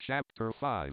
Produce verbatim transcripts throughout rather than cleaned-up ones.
Chapter five.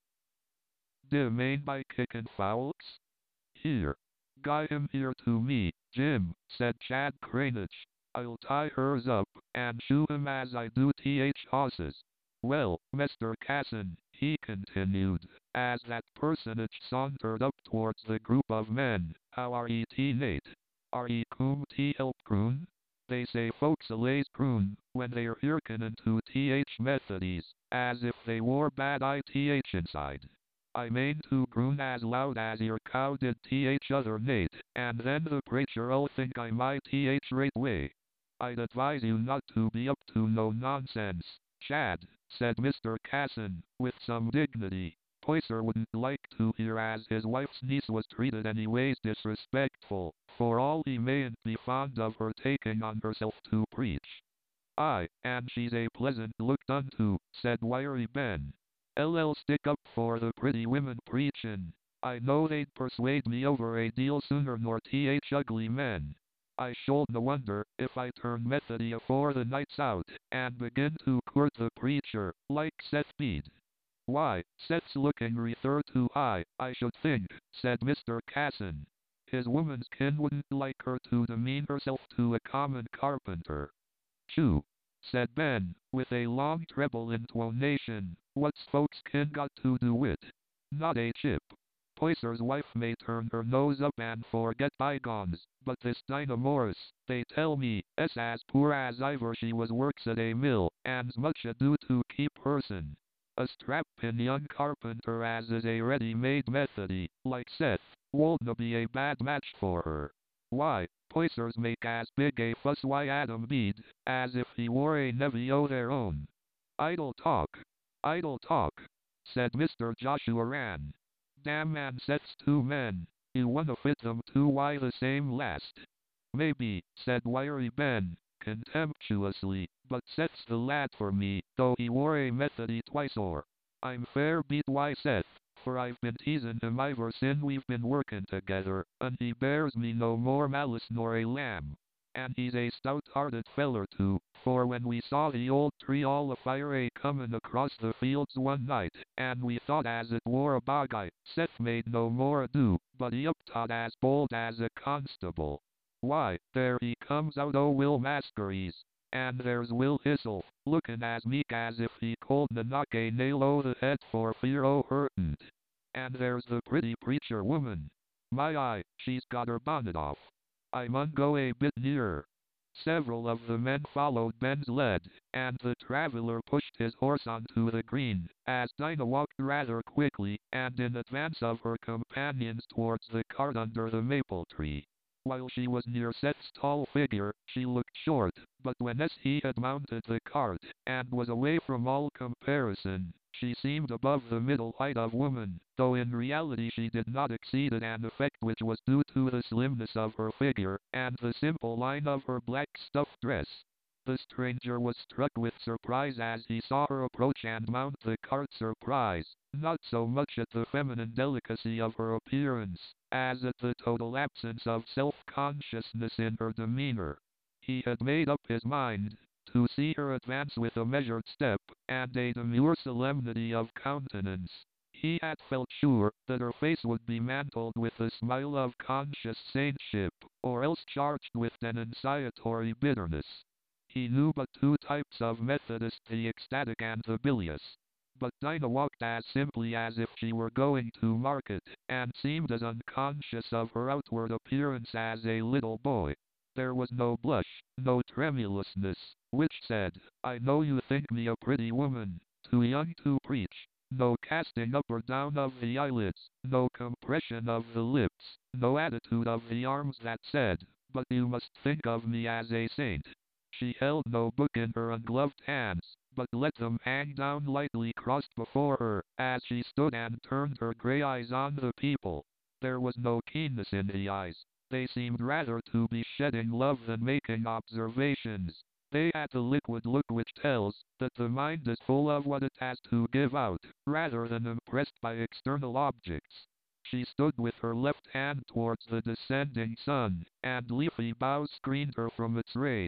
Domain by Kick and Fowls? Here. Guy him here to me, Jim, said Chad Cranich. I'll tie hers up, and shoe him as I do th hosses. Well, Mister Casson, he continued, as that personage sauntered up towards the group of men, how are ye Nate? Are ye cum t help croon? They say folks allays croon, when they're hearkenin to th Methodies, as if they wore bad ith inside. I mane to croon as loud as your cow did th other Nate, and then the preacher'll think I my th right way. I'd advise you not to be up to no nonsense, Chad, said Mister Casson, with some dignity. Poyser wouldn't like to hear as his wife's niece was treated anyways disrespectful, for all he mayn't be fond of her taking on herself to preach. Aye, and she's a pleasant look done to, said Wiry Ben. I'll stick up for the pretty women preachin'. I know they'd persuade me over a deal sooner nor th ugly men. I should no wonder if I turn Methody afore the night's out, and begin to court the preacher, like Seth Bede. Why, Seth's looking rather too high, I should think, said Mister Casson. His woman's kin wouldn't like her to demean herself to a common carpenter. Chew, said Ben, with a long treble intonation. What's folks kin got to do with? Not a chip. Poyser's wife may turn her nose up and forget bygones, but this Dinah Morris, they tell me, is as poor as iver she was works at a mill, and's much ado to keep hersen. A strappin' young carpenter as is a ready-made Methody, like Seth, won't be a bad match for her. Why, Poysers make as big a fuss why Adam Bede, as if he wore a nevy o' their own. Idle talk, idle talk, said Mister Joshua Rann. Damn man Seth's two men, you wanna fit them two why the same last. Maybe, said Wiry Ben, contemptuously, but Seth's the lad for me, though he wore a Methody twice or. I'm fair beat why Seth, for I've been teasin' him iver sin we've been workin' together, and he bears me no more malice nor a lamb. And he's a stout-hearted feller too, for when we saw the old tree all afire a comin' across the fields one night, and we thought as it wore a bogeye, Seth made no more ado, but he upped as bold as a constable. Why, there he comes out o' Will Maskery's, and there's Will Hisself, lookin' as meek as if he couldna knock a nail o' the head for fear o' hurtin'. And there's the pretty preacher woman. My eye, she's got her bonnet off. I mun go a bit nearer. Several of the men followed Ben's lead, and the traveler pushed his horse onto the green, as Dinah walked rather quickly, and in advance of her companions towards the cart under the maple tree. While she was near Seth's tall figure, she looked short, but when as he had mounted the cart, and was away from all comparison, she seemed above the middle height of woman, though in reality she did not exceed it, an effect which was due to the slimness of her figure, and the simple line of her black stuff dress. The stranger was struck with surprise as he saw her approach and mount the cart, surprise, not so much at the feminine delicacy of her appearance, as at the total absence of self-consciousness in her demeanor. He had made up his mind to see her advance with a measured step, and a demure solemnity of countenance. He had felt sure that her face would be mantled with a smile of conscious saintship, or else charged with denunciatory bitterness. He knew but two types of Methodist, the ecstatic and the bilious. But Dinah walked as simply as if she were going to market, and seemed as unconscious of her outward appearance as a little boy. There was no blush, no tremulousness, which said, I know you think me a pretty woman, too young to preach. No casting up or down of the eyelids, no compression of the lips, no attitude of the arms that said, but you must think of me as a saint. She held no book in her ungloved hands, but let them hang down lightly crossed before her, as she stood and turned her grey eyes on the people. There was no keenness in the eyes. They seemed rather to be shedding love than making observations. They had the liquid look which tells that the mind is full of what it has to give out, rather than impressed by external objects. She stood with her left hand towards the descending sun, and leafy boughs screened her from its rays.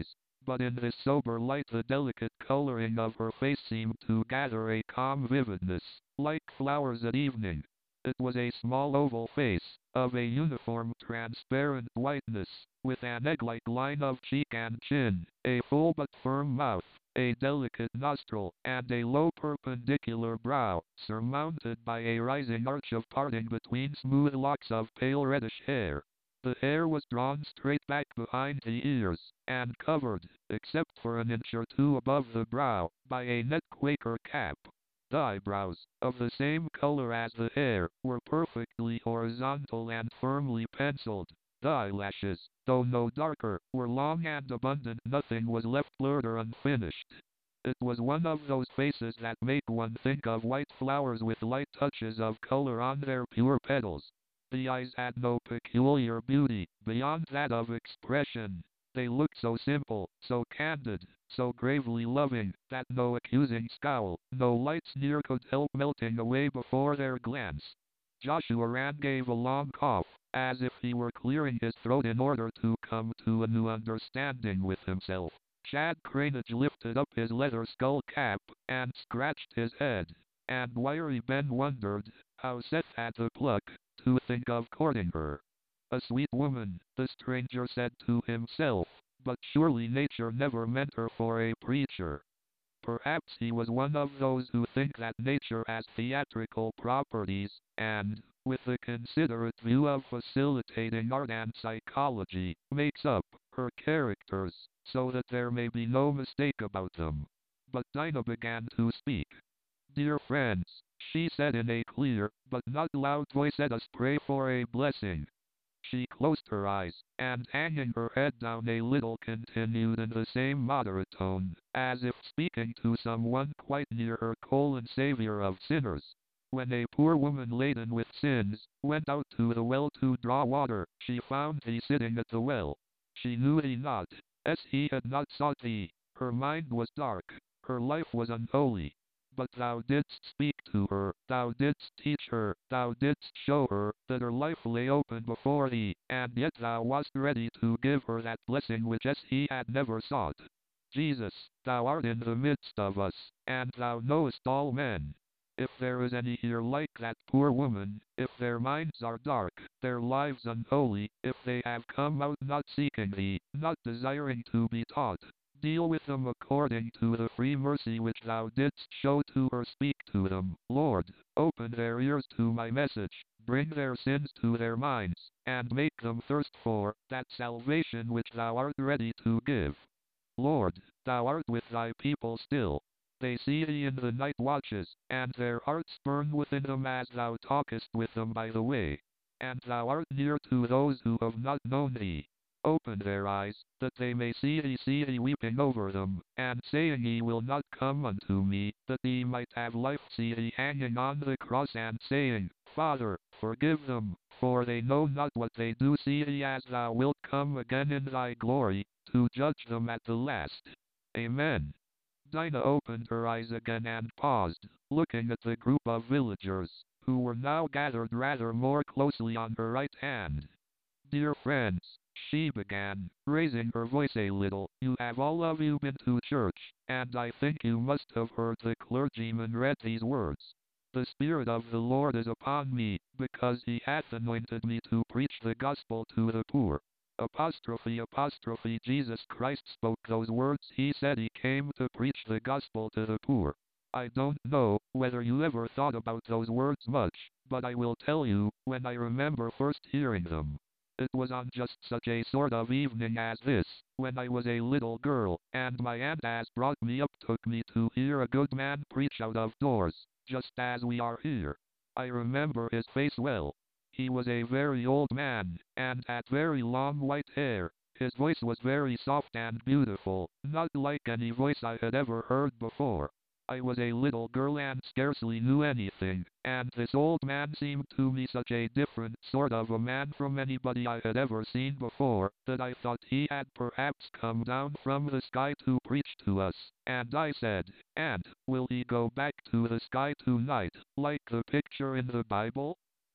but in this sober light the delicate coloring of her face seemed to gather a calm vividness, like flowers at evening. It was a small oval face, of a uniform transparent whiteness, with an egg-like line of cheek and chin, a full but firm mouth, a delicate nostril, and a low perpendicular brow, surmounted by a rising arch of parting between smooth locks of pale reddish hair. The hair was drawn straight back behind the ears, and covered, except for an inch or two above the brow, by a net Quaker cap. The eyebrows, of the same color as the hair, were perfectly horizontal and firmly penciled. The eyelashes, though no darker, were long and abundant. Nothing was left blurred or unfinished. It was one of those faces that make one think of white flowers with light touches of color on their pure petals. The eyes had no peculiar beauty, beyond that of expression. They looked so simple, so candid, so gravely loving, that no accusing scowl, no light sneer could help melting away before their glance. Joshua Rand gave a long cough, as if he were clearing his throat in order to come to a new understanding with himself. Chad Cranage lifted up his leather skull cap, and scratched his head. And Wiry Ben wondered how Seth had the pluck to think of courting her. A sweet woman, the stranger said to himself, but surely nature never meant her for a preacher. Perhaps he was one of those who think that nature has theatrical properties, and, with the considerate view of facilitating art and psychology, makes up her characters, so that there may be no mistake about them. But Dinah began to speak. "Dear friends," she said in a clear, but not loud voice, "let us pray for a blessing." She closed her eyes, and hanging her head down a little continued in the same moderate tone, as if speaking to someone quite near her, colon Savior of sinners. When a poor woman laden with sins went out to the well to draw water, she found thee sitting at the well. She knew thee not, as he had not sought thee. Her mind was dark, her life was unholy. But thou didst speak to her, thou didst teach her, thou didst show her that her life lay open before thee, and yet thou wast ready to give her that blessing which as he had never sought. Jesus, thou art in the midst of us, and thou knowest all men. If there is any here like that poor woman, if their minds are dark, their lives unholy, if they have come out not seeking thee, not desiring to be taught, deal with them according to the free mercy which thou didst show to her. Speak to them, Lord, open their ears to my message, bring their sins to their minds, and make them thirst for that salvation which thou art ready to give. Lord, thou art with thy people still. They see thee in the night watches, and their hearts burn within them as thou talkest with them by the way. And thou art near to those who have not known thee. Open their eyes, that they may see thee, see thee weeping over them, and saying, Ye will not come unto me, that ye might have life. See thee hanging on the cross, and saying, Father, forgive them, for they know not what they do. See thee as thou wilt come again in thy glory, to judge them at the last. Amen. Dinah opened her eyes again and paused, looking at the group of villagers, who were now gathered rather more closely on her right hand. Dear friends, she began, raising her voice a little, you have all of you been to church, and I think you must have heard the clergyman read these words. The Spirit of the Lord is upon me, because he hath anointed me to preach the gospel to the poor. Apostrophe apostrophe Jesus Christ spoke those words. He said he came to preach the gospel to the poor. I don't know whether you ever thought about those words much, but I will tell you, when I remember first hearing them. It was on just such a sort of evening as this, when I was a little girl, and my aunt as brought me up took me to hear a good man preach out of doors, just as we are here. I remember his face well. He was a very old man, and had very long white hair. His voice was very soft and beautiful, not like any voice I had ever heard before. I was a little girl and scarcely knew anything, and this old man seemed to me such a different sort of a man from anybody I had ever seen before, that I thought he had perhaps come down from the sky to preach to us, and I said, Aunt, will he go back to the sky tonight, like the picture in the Bible?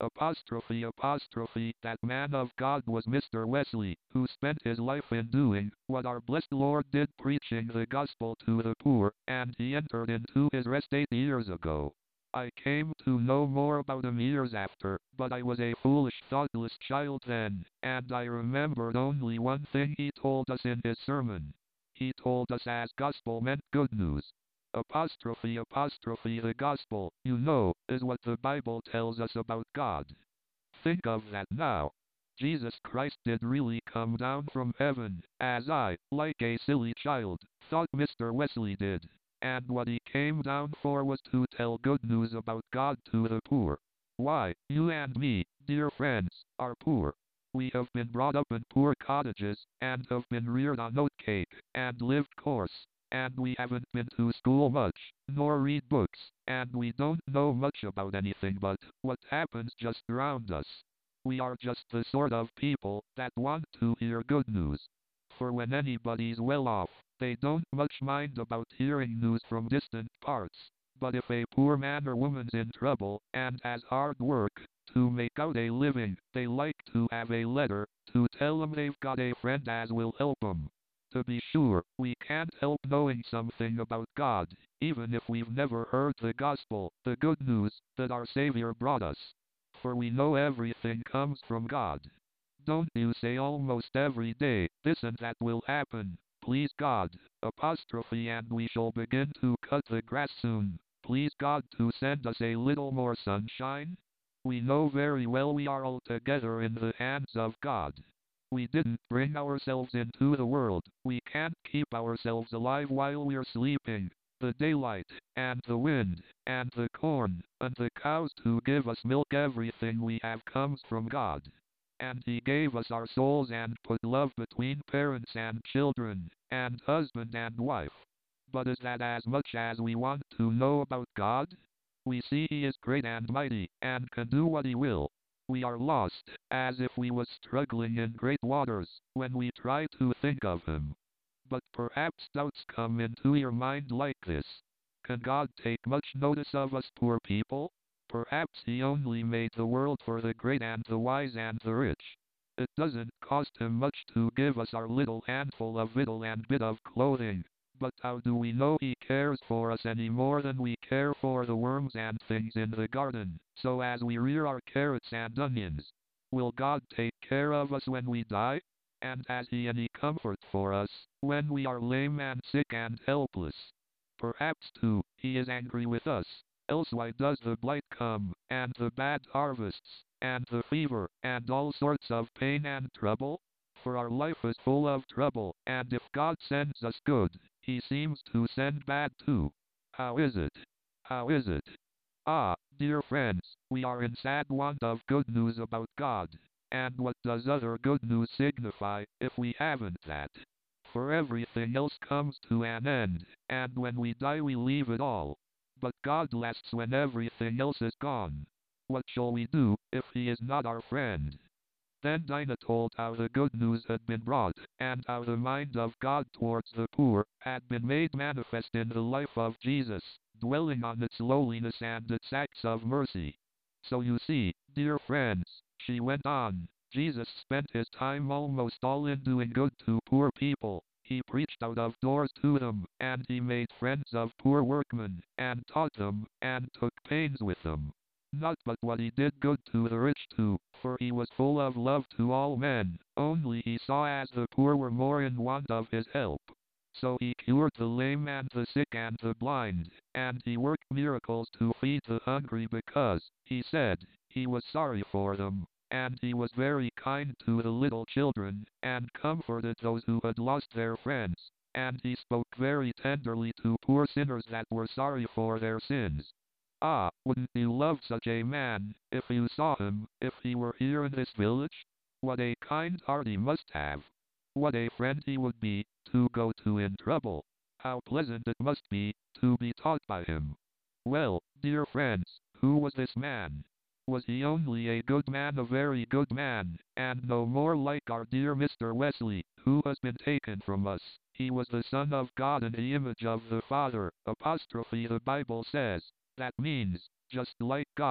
apostrophe apostrophe that man of God was Mister Wesley, who spent his life in doing what our blessed Lord did, preaching the gospel to the poor, and he entered into his rest eight years ago. I came to know more about him years after, but I was a foolish, thoughtless child then, and I remembered only one thing he told us in his sermon. He told us as gospel meant good news. Apostrophe apostrophe the gospel, you know, is what the Bible tells us about God. Think of that now. Jesus Christ did really come down from heaven, as I, like a silly child, thought Mister Wesley did. And what he came down for was to tell good news about God to the poor. Why, you and me, dear friends, are poor. We have been brought up in poor cottages, and have been reared on oat cake, and lived coarse, and we haven't been to school much, nor read books, and we don't know much about anything but what happens just around us. We are just the sort of people that want to hear good news. For when anybody's well off, they don't much mind about hearing news from distant parts. But if a poor man or woman's in trouble, and has hard work to make out a living, they like to have a letter to tell 'em they've got a friend as will help 'em. To be sure, we can't help knowing something about God, even if we've never heard the gospel, the good news that our Savior brought us. For we know everything comes from God. Don't you say almost every day, this and that will happen, please God, apostrophe, and we shall begin to cut the grass soon, please God to send us a little more sunshine? We know very well we are altogether in the hands of God. We didn't bring ourselves into the world, we can't keep ourselves alive while we're sleeping. The daylight, and the wind, and the corn, and the cows to give us milk, everything we have comes from God. And he gave us our souls and put love between parents and children, and husband and wife. But is that as much as we want to know about God? We see he is great and mighty, and can do what he will. We are lost, as if we was struggling in great waters, when we try to think of him. But perhaps doubts come into your mind like this. Can God take much notice of us poor people? Perhaps he only made the world for the great and the wise and the rich. It doesn't cost him much to give us our little handful of victual and bit of clothing. But how do we know he cares for us any more than we care for the worms and things in the garden, so as we rear our carrots and onions? Will God take care of us when we die? And has he any comfort for us when we are lame and sick and helpless? Perhaps, too, he is angry with us, else why does the blight come, and the bad harvests, and the fever, and all sorts of pain and trouble? For our life is full of trouble, and if God sends us good, he seems to send bad too. How is it? How is it? Ah, dear friends, we are in sad want of good news about God. And what does other good news signify, if we haven't that? For everything else comes to an end, and when we die we leave it all. But God lasts when everything else is gone. What shall we do, if he is not our friend? Then Dinah told how the good news had been brought, and how the mind of God towards the poor had been made manifest in the life of Jesus, dwelling on its lowliness and its acts of mercy. So you see, dear friends, she went on, Jesus spent his time almost all in doing good to poor people. He preached out of doors to them, and he made friends of poor workmen, and taught them, and took pains with them. Not but what he did good to the rich too, for he was full of love to all men, only he saw as the poor were more in want of his help. So he cured the lame and the sick and the blind, and he worked miracles to feed the hungry because, he said, he was sorry for them. And he was very kind to the little children, and comforted those who had lost their friends. And he spoke very tenderly to poor sinners that were sorry for their sins. Ah, wouldn't you love such a man, if you saw him, if he were here in this village? What a kind heart he must have. What a friend he would be, to go to in trouble. How pleasant it must be, to be taught by him. Well, dear friends, who was this man? Was he only a good man, a very good man, and no more like our dear Mister Wesley, who has been taken from us? He was the Son of God in the image of the Father, apostrophe the Bible says. That means, just like God.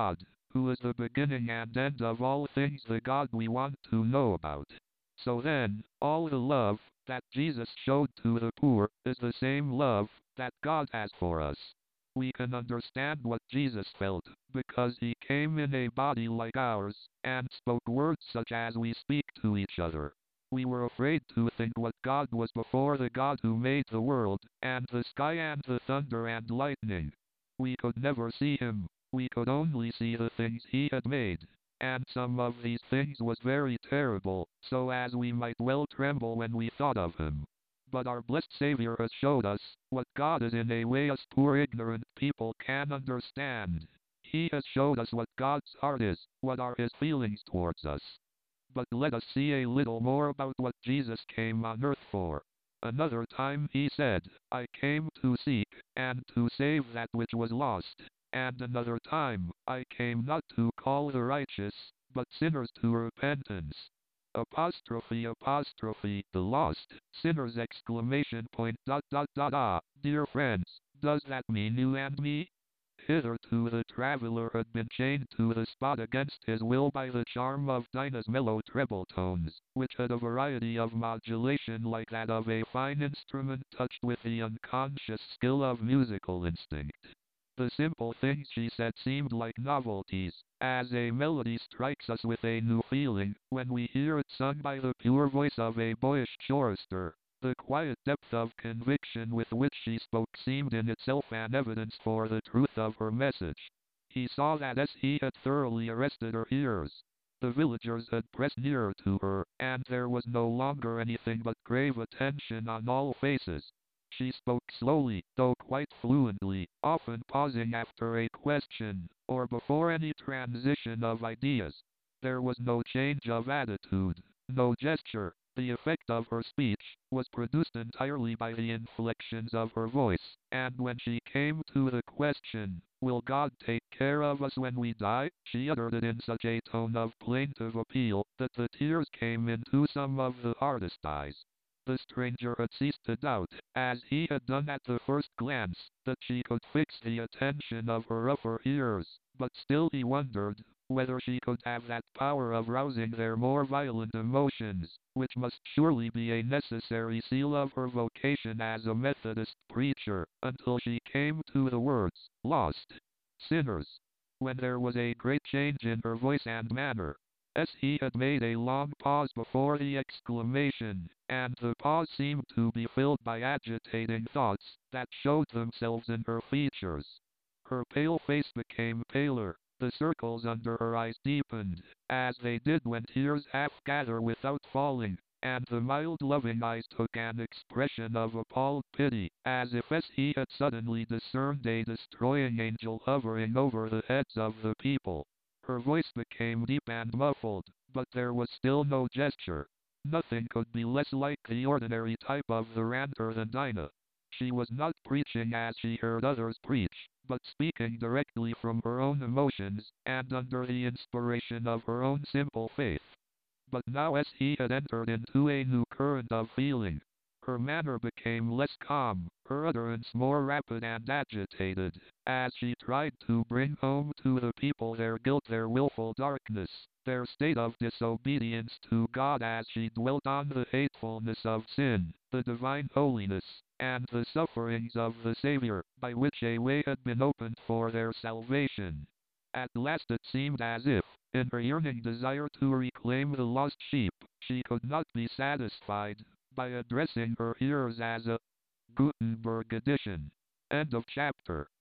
who is the beginning and end of all things, the God we want to know about. So then, all the love that Jesus showed to the poor is the same love that God has for us. We can understand what Jesus felt, because he came in a body like ours, and spoke words such as we speak to each other. We were afraid to think what God was before the God who made the world, and the sky and the thunder and lightning. We could never see him. We could only see the things he had made. And some of these things was very terrible, so as we might well tremble when we thought of him. But our blessed Savior has showed us what God is in a way us poor ignorant people can understand. He has showed us what God's heart is, what are his feelings towards us. But let us see a little more about what Jesus came on earth for. Another time he said, I came to seek and to save that which was lost. And another time, I came not to call the righteous, but sinners to repentance. Apostrophe apostrophe the lost sinners exclamation point dot dot dot ah. Dear friends, does that mean you and me? Hitherto the traveler had been chained to the spot against his will by the charm of Dinah's mellow treble tones, which had a variety of modulation like that of a fine instrument touched with the unconscious skill of musical instinct. The simple things she said seemed like novelties, as a melody strikes us with a new feeling when we hear it sung by the pure voice of a boyish chorister. The quiet depth of conviction with which she spoke seemed in itself an evidence for the truth of her message. He saw that as he had thoroughly arrested her ears, the villagers had pressed nearer to her, and there was no longer anything but grave attention on all faces. She spoke slowly, though quite fluently, often pausing after a question, or before any transition of ideas. There was no change of attitude, no gesture. The effect of her speech was produced entirely by the inflections of her voice, and when she came to the question, will God take care of us when we die, she uttered it in such a tone of plaintive appeal that the tears came into some of the hardest eyes. The stranger had ceased to doubt, as he had done at the first glance, that she could fix the attention of her rougher hearers, but still he wondered whether she could have that power of rousing their more violent emotions, which must surely be a necessary seal of her vocation as a Methodist preacher, until she came to the words, lost sinners, when there was a great change in her voice and manner. As he had made a long pause before the exclamation, and the pause seemed to be filled by agitating thoughts that showed themselves in her features. Her pale face became paler, the circles under her eyes deepened, as they did when tears half gather without falling, and the mild loving eyes took an expression of appalled pity, as if as he had suddenly discerned a destroying angel hovering over the heads of the people. Her voice became deep and muffled, but there was still no gesture. Nothing could be less like the ordinary type of the ranter than Dinah. She was not preaching as she heard others preach, but speaking directly from her own emotions, and under the inspiration of her own simple faith. But now as he had entered into a new current of feeling, her manner became less calm, her utterance more rapid and agitated, as she tried to bring home to the people their guilt, their willful darkness, their state of disobedience to God, as she dwelt on the hatefulness of sin, the divine holiness, and the sufferings of the Savior, by which a way had been opened for their salvation. At last it seemed as if, in her yearning desire to reclaim the lost sheep, she could not be satisfied by addressing her hearers as a Gutenberg edition. End of chapter.